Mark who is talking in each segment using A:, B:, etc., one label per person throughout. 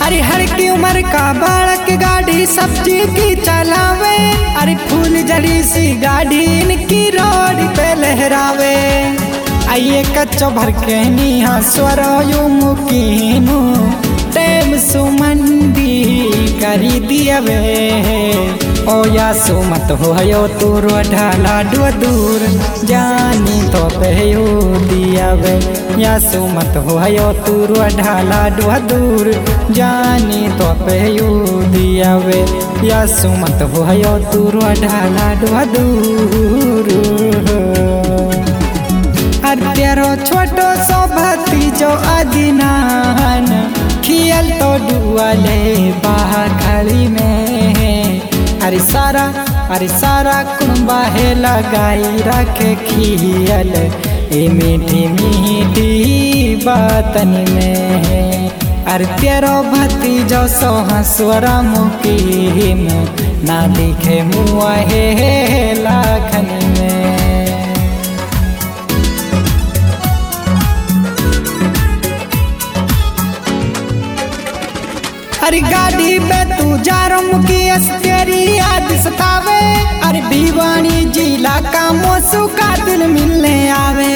A: अरे हर की उम्र का बालक गाड़ी सब्जी की चलावे, अरे फूल जड़ी सी गाड़ी इनकी रोड पे लहरावे। आइए कच्चो भर के निहा स्वरो यू मुकीनु टेम सुमंदी करी दियावे। ओ या सुमत हो तू ढाला दूर जानी तो पे दियावे। या सुमत हो तू ढाला दूर जानी तो पे दियावे। या सुमत हो तू ढाला दूर। तेरो छोटो सो भतीजो अदिनान खियल तो डुअले बाखड़ी में। अरे सारा कुंबा है लगाई रखे खियल ए मीठी मीठी बातन में। अरे तेरो भतीजो सो हंसवरा मुकीम ना लिखे मुआ है लाखन में। अरे गाड़ी पे तू जारो मुकेश तेरी याद सतावे। अरे भिवानी जिला का मोसू का दिल मिलने आवे।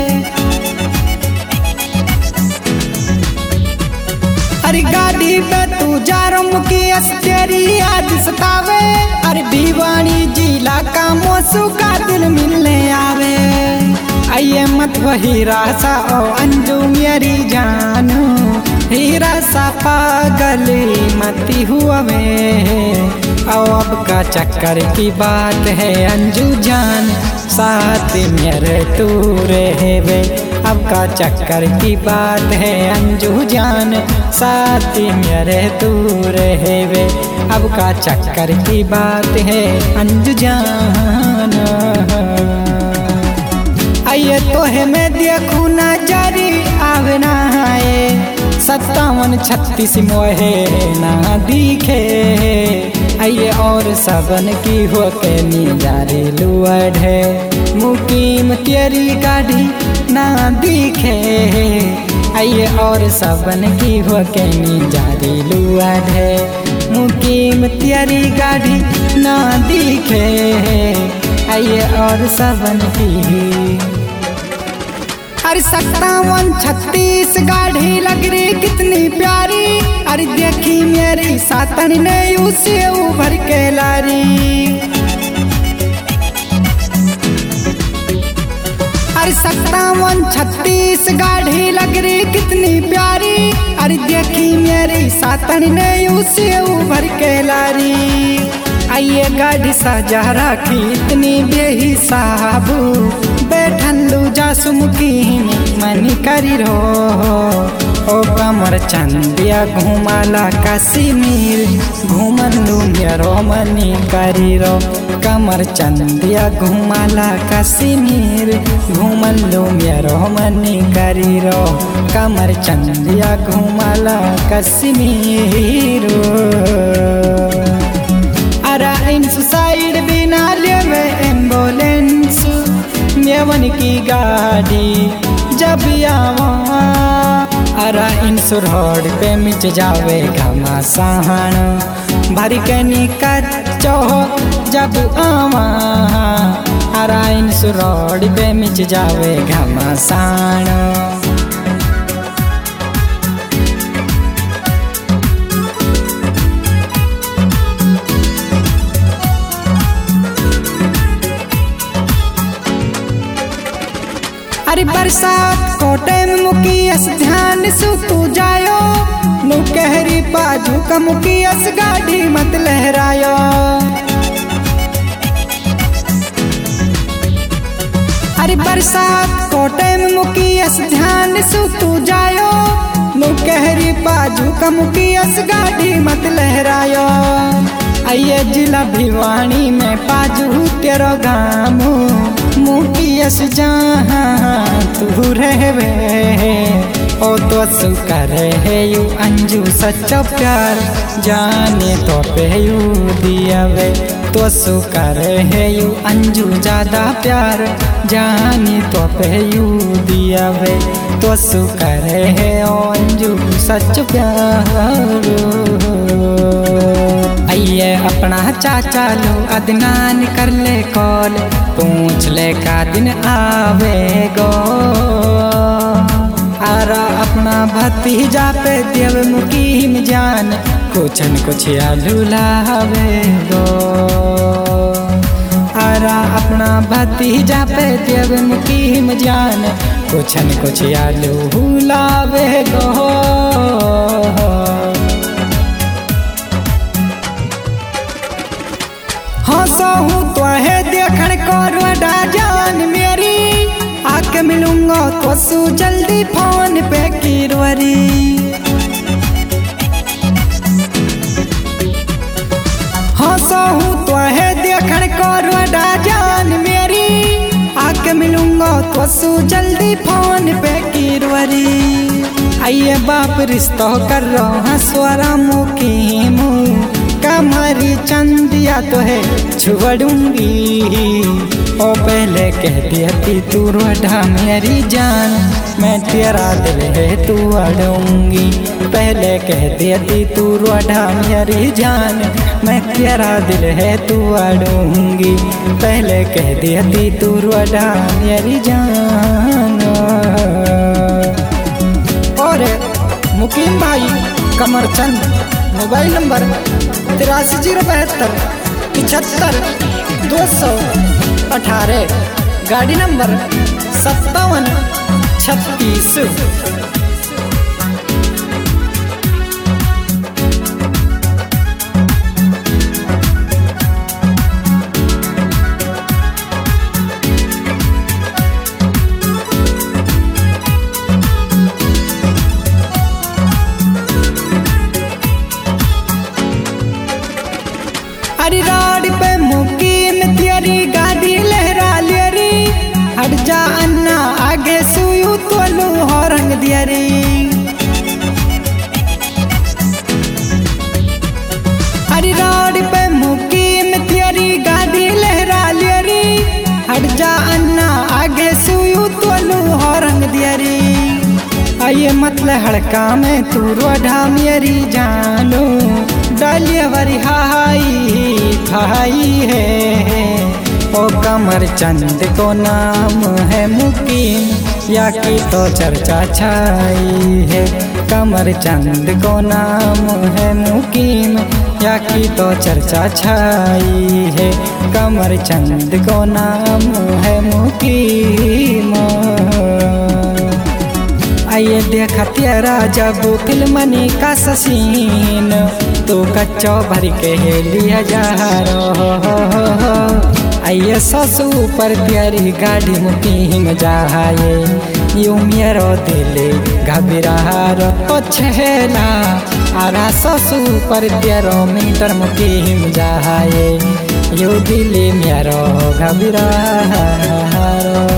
A: अरे गाड़ी पे तू जारो मुकेश तेरी याद सतावे। अरे भिवानी जिला का मोसू का दिल मिलने आवे। आइए मत वही रासा ओ अंजू मेरी जानू हीरा सा पागल मती हुआ में। अब का चक्कर की बात है अंजू जान साथ मेरे तू रहे। अब का चक्कर की बात है अंजू जान साथ मेरे तू रहे। अब का चक्कर की बात है अंजू जान। आइए तो है मैं देखू ना जारी आवना है 57-36 मोहे ना दिखे। आइए और सबन की हो के निजारे लुअड है मुकीम तेरी गाड़ी ना दिखे। आइए और सबन की हो के निजारे लुअड है मुकीम तेरी गाड़ी ना दिखे। आइए और सबन की अरे 57-36 गाड़ी लग रही कितनी प्यारी। अरे देखी मेरी सातन ने उसे उभर के लारी। अरे 57-36 गाड़ी लग रही कितनी प्यारी। अरे देखी मेरी सातन ने उसे उभर के लारी। आइए गाड़ी सजा रखी इतनी बेहिसाबू बैठन लू जासुमुकीन मनी करी रो। ओ कमर चंदिया घुमाला कश्मीर घूमन लू मेरो मनी करी रो। कमर चंदिया घुमाला कश्मीर घूमन लू मेरो मनी करी रो। कमर चंदिया घुमाला कश्मीर। अरा इंस साइड बिना लेवे एम्बुलेंस मेवन की गाड़ी जब आवा। अरा इंस रोड पे मिच जावे घमासान भरी के निकचो जब आवा। अरा इंस रोड पे मिच जावे घमासान। अरे बरसात को टाइम मुकियस ध्यान सु तू जायो नु कहरी पाजू का मुकियस गाड़ी मत लहरायो। अरे बरसात को टाइम मुकियस ध्यान सु तू जायो नु कहरी पाजू का मुकियस गाड़ी मत लहरायो। आइए जिला भिवानी में पाजू तेरो गामू मुकियस जहाँ तू रहवे। ओ तो करे है यू अंजू सच्चा प्यार जाने तो पे यू दियावे। तो करे है यू अंजू ज्यादा प्यार जाने तो पे यू दियावे। तो करे है ओ अंजू सच प्यार। आइए अपना चाचा लो अदनान कर ले कॉल, पूछ ले का दिन आवेगो। आरा अपना भतीजा पे देव मुकीम जान, कुछ न कुछ आलू लावेगो। आरा अपना भतीजा पे देव मुकीम जान, कुछ न कुछ आलू लावेगो। हंसहूँ तो है देखण को रोडा जान मेरी, आके मिलूंगा तो सू जल्दी फोन पे कीरवरी। हंसहूँ तो है देखण को रोडा जान मेरी, आके मिलूंगा तो सू जल्दी फोन पे कीरवरी। आइए बाप रिश्ता कर रहा स्वरा मुकीम, कमरी चंदिया तो है छुड़ूंगी। ओ पहले कह देती तू रोडा मेरी जान, मैं तेरा दिल है तू अड़ूंगी। पहले कह देती तू रोडा मेरी जान, मैं तेरा दिल है तू अड़ूंगी। पहले कह देती तू रोडा मेरी जान। और मुकीम भाई कमरचंद, मोबाइल नंबर 83 072 75 218, गाड़ी नंबर 57 36। अरे रोड पे मुकीम तेरी गाड़ी लहरा लेरी, हट जा अन्ना आगे सुयू तोलू हो रंग दियरी। अरे रोड पे मुकीम तेरी गाड़ी लहरा लेरी, हट जा अन्ना आगे सुयू तोलू हो रंग दियरी। आइए मतलब हड़का में तू रोडा मेरी जानो, डालिया वरी हाई है। ओ कमर चंद को नाम है मुकीम, या की तो चर्चा छाई है। कमर चंद को नाम है मुकीम, या की तो चर्चा छाई है। कमर चंद को नाम है मुकीम। आइए देखा तेरा जब फिल्मनी का ससीन, तो कच्चो भर के लिया जा रहा। आइए ससु पर तेरी गाड़ी मुकीम जाए, यूं मेरो दिल घबरा रो छेला। आरा ससु पर तेरो मीटर मुकीम जाए, यूं दिल मेरो घबरा रो।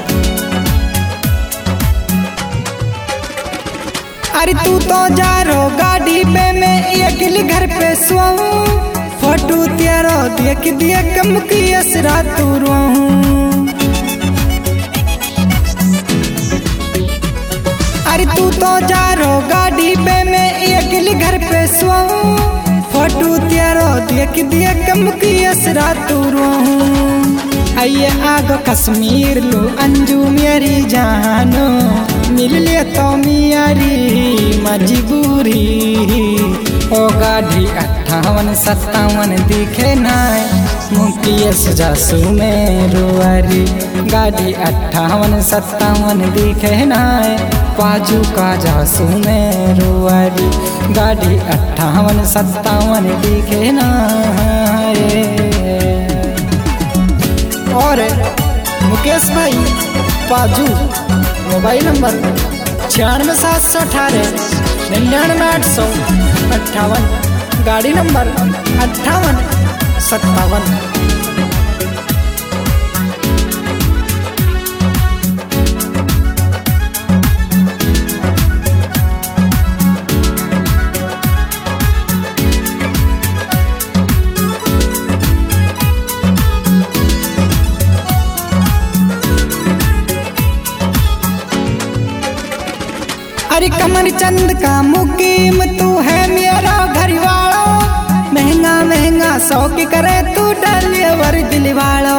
A: अरे तू तो जा रो गाड़ी पे, मैं अकेले घर पे सोऊं। फोटो तेरा देख देख मुकी असरा तू रोऊं। अरे तू तो जा रो गाड़ी पे, मैं अकेले घर पे सोऊं। फोटो तेरा देख देख मुकी असरा तू रोऊं। आइए आगो कश्मीर लो अंजू मेरी जानो, मिल ले तो मियारी मजबूरी। ओ गाड़ी 58 57 दिखे नाय, मुकेश जासू में रुआरी। गाड़ी 58 57 दिखे नाय, पाजू का जासू में रुआरी। गाड़ी 58 57 दिखे नाय। और मुकेश भाई पाजू, मोबाइल नंबर 96 718 99 858, गाड़ी नंबर 58 57। अरे कमर चंद का मुकीम तू है मेरा घर वाला, महंगा महंगा शौक करे तू डलिवर दिल वालो।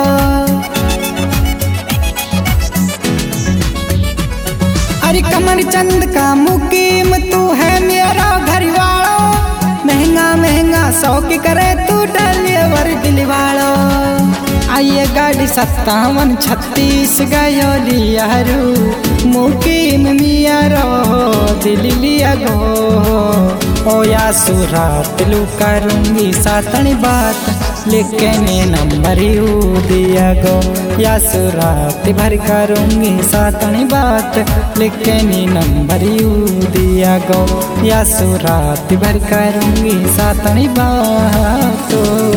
A: अरे कमर चंद का मुकीम तू है मेरा घर वाला, महंगा महंगा शौक करे तू डलिवर दिल वालो। आइए गाड़ी 5736 गयो लियारू, मुकीम मियारो दिल लिया गो। ओ या सुरात लू करूँगी सातनी बात, लेकिन नंबर यू दिया गो। या सुरात भर करूँगी सातनी बात, लेकिन नंबर यू दिया गो। या सुरात भर करूँगी सातनी बात।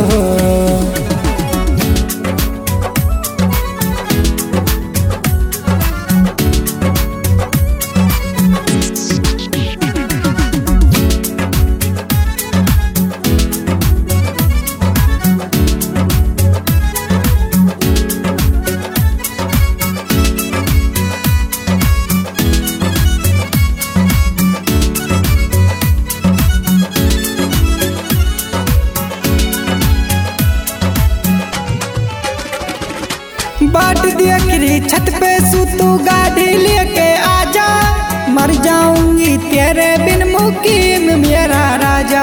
A: बाट दिया किरी छत पे सू तू गाड़ी लेके आजा, मर जाऊंगी तेरे बिन मुकीम मेरा राजा।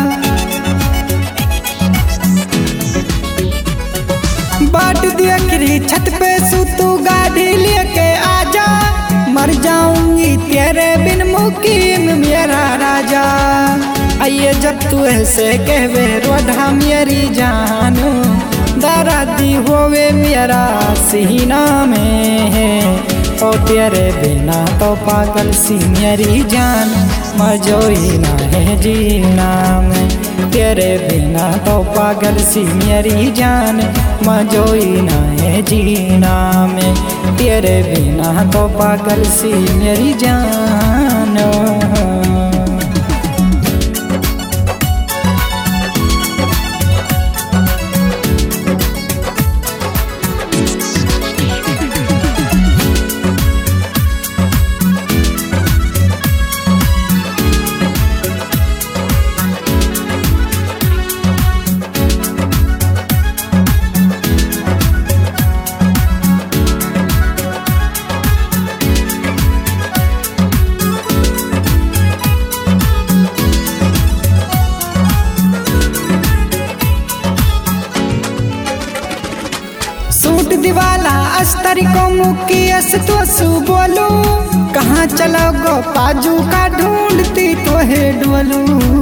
A: बाट दिया किरी छत पे सू तू गाड़ी लेके आजा, मर जाऊंगी तेरे बिन मुकीम मेरा राजा। आइए जब तू ऐसे कहवे रोढ़ा मेरी जानू, दरादी होवे मेरा सीना में है। ओ तेरे बिना तो पागल सी मेरी जान, मजोई ना है जीना में। तेरे बिना तो पागल सी मेरी जान, मजोई ना है जीना में। तेरे बिना तो पागल सी मेरी जान। सूट दिवाला अस्तर को मुकियस तो सु बोलू, कहाँ चलो गो पाजू का ढूंढती तो है डोलू।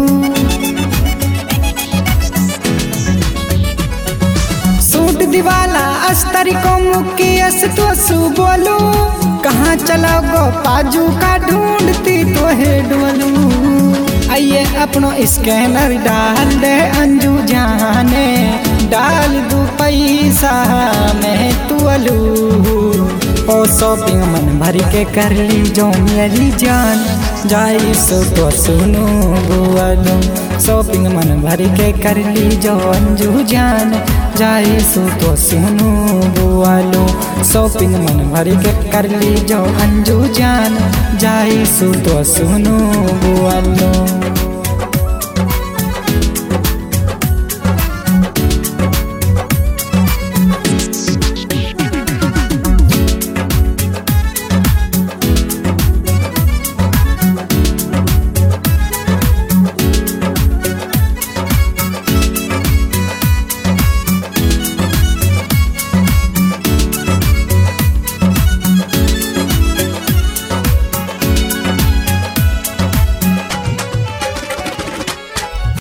A: सूट दिवाला अस्तर को मुकियस तो सु बोलू, कहाँ चलो गो पाजू का ढूंढती तो है डोलू। आइए अपनो स्कैनर डाल दे अंजू जाने, डाल दू पैसा मैं तुअलू। ओ शॉपिंग मन भर के कर ली जो मेरी जान, जाई सो तो सुनो बुअलू। शॉपिंग मन भर के कर ली जो अंजू जान, जाई सो तो सुनो बुअलू। शॉपिंग मन भर के कर ली जो अंजू जान, जाई सो तो सुनो बुअलू।